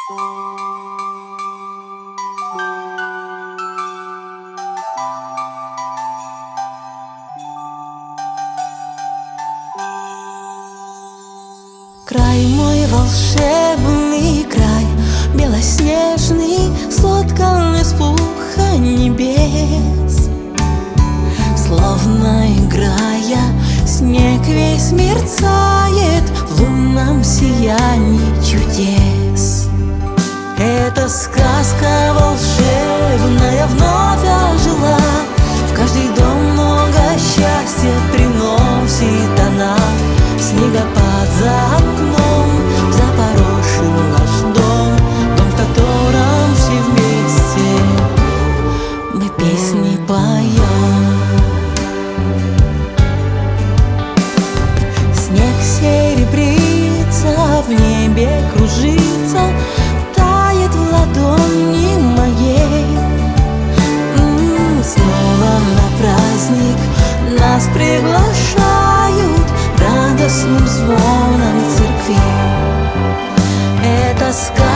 Край мой волшебный край, белоснежный, соткан из пуха небес. Словно играя, снег весь мерцает в лунном сиянии чудес. Эта сказка волшебная вновь ожила, в каждый дом много счастья приносит она. Снегопад за окном запорошил наш дом, дом, в котором все вместе мы песни поем. Снег серебрится, в небе кружится, тает в ладони моей. Снова на праздник нас приглашают радостным звоном церкви. Это сказка.